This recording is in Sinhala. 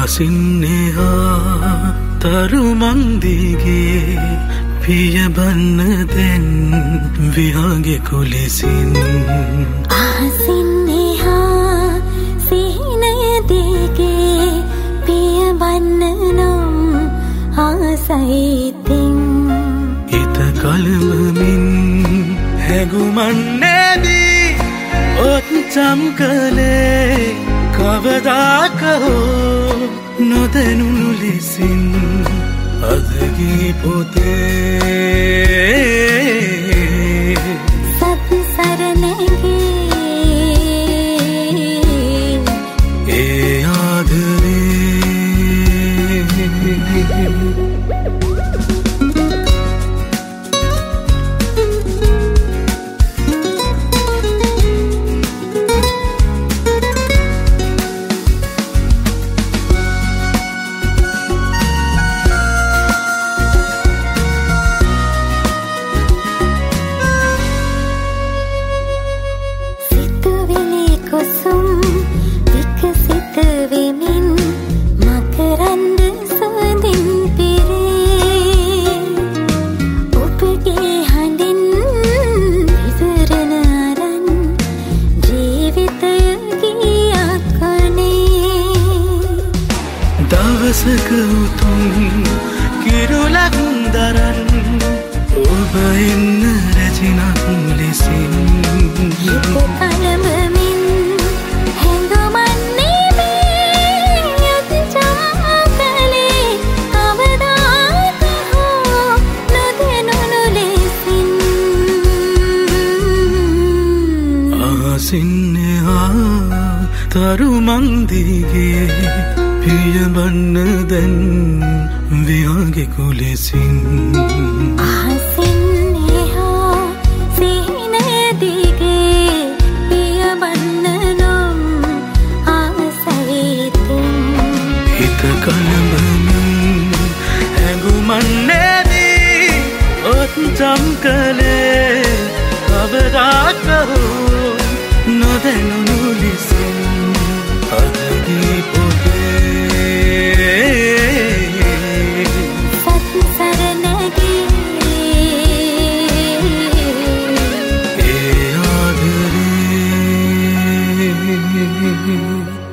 ආසින්නේහා තරුමන්දිගේ පියබන්න දැන් විහාගේ කුලෙසින් ආසින්නේහා සිහිනයදිගේ පියබන්න නම් ආසයිතින් හිත කලඹමින් හැඟුමන්නේදී ඔච්චම් කළේ කවදාක හෝ නොදැනුණු ලෙසින් අදගී පොතේ සත්සරණගේ ඒ ආදරේ දවසක උතුම් කිරුලක් දරන් ඔබ එන්න රැජිනක් ලෙසින් හිත කලඹමින් හැඟුමන්නේ මේ අතිචම් කළේ කවදාක හෝ නොදැනුණු ලෙසින් ආසින්නේහා තරුමන්දිගේ පියබන්න දැන් විහාගේ කුලෙසින් ආසින්නේහා සිහිනයදිගේ පියබන්න නම් ආසයිතින් හිත කලඹමින් හැඟුමන්නේදී ඔච්චම් කළේ කවදාක හෝ නොදැනුණු ලෙසින් අදගී සත්සරණගේ ඒ ආදරේ